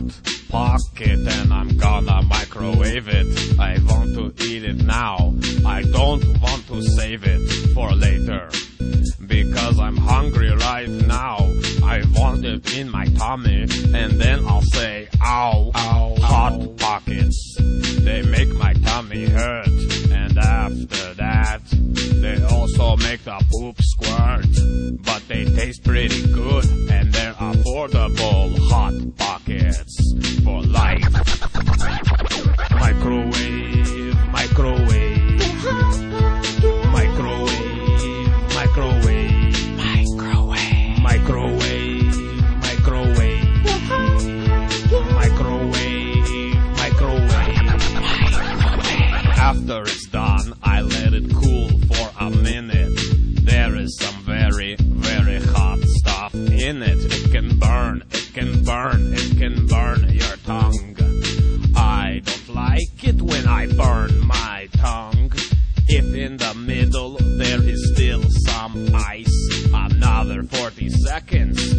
hot pocket and I'm gonna microwave it. I want to eat it now. I don't want to save it for later, because I'm hungry right now. I want it in my tummy, and then I'll say, ow, ow, hot pockets. They make my tummy hurt, and after that, they also make the poop squirt. But they taste pretty good, and they're affordable. Hot pockets for life. Microwave, microwave, microwave, microwave, microwave, microwave, microwave, microwave, microwave. After it's done, I let it cool for a minute. There is some very, very hot stuff in it. It can burn, it can burn, it can burn your tongue. I don't like it when I burn my tongue. If in the middle there is still some ice, another 40 seconds